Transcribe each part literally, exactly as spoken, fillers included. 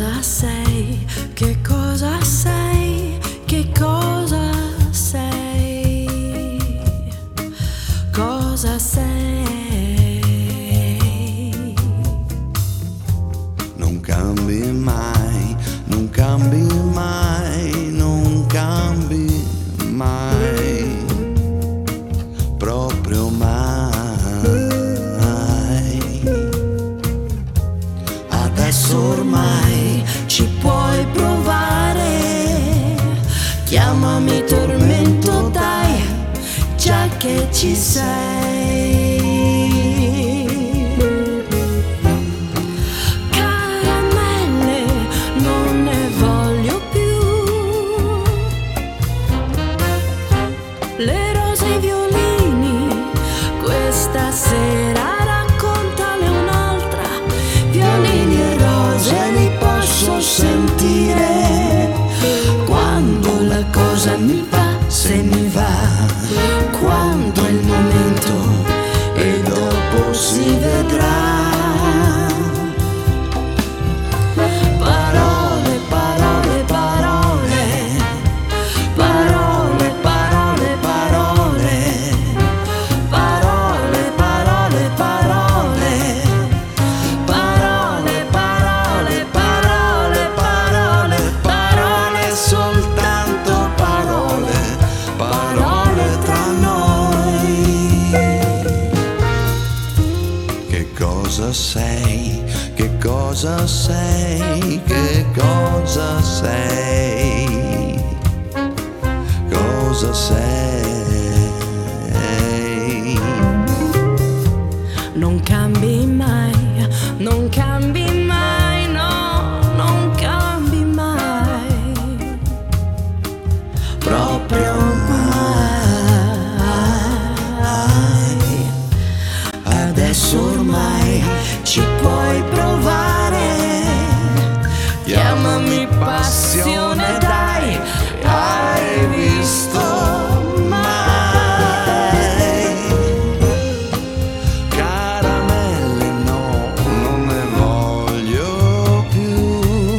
cosa sei, che cosa sei, che cosa sei, cosa sei. Non cambi mai, non cambi mai, non cambi mai, proprio mai. Adesso ormai ci puoi provare, chiamami tormento, dai, già che ci sei. Caramelle, non ne voglio più. Le rose e i violini, questa sera raccontale un'altra. Violini e rose li posso sentire quando la cosa mi va, se mi va, quando è il momento e dopo si vedrà. Parole, parole, parole, parole, parole, parole, parole, parole, parole, parole, parole, parole, parole, Parole, soltanto parole, parole tra noi. Che cosa sei, che cosa sei, che cosa sei, cosa sei. Non cambi mai, non cambi mai, no, non cambi mai, proprio mai. Adesso ormai ci puoi provare, chiamami passione, dai, hai visto mai? Caramelle no, non ne voglio più.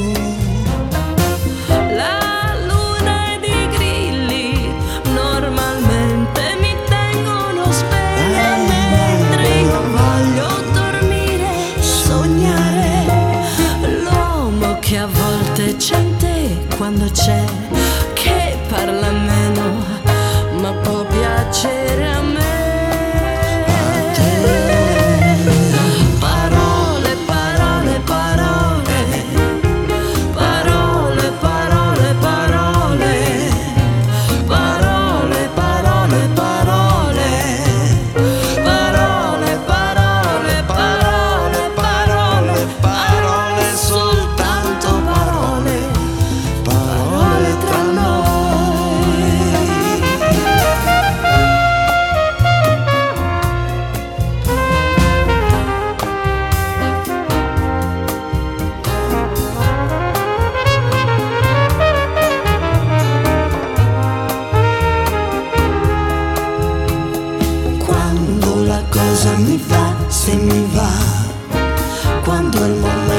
La luna ed i grilli normalmente mi tengono sveglia mentre io voglio dormire, sognare. L'uomo che a volte c'è in te quando c'è, che parla meno ma può piacere a me. Parole, parole, parole, parole, parole, parole, parole, parole, parole, parole, parole, parole, parole, Parole, soltanto parole, parole tra noi. Quando la cosa mi va, se mi va, quando è il momento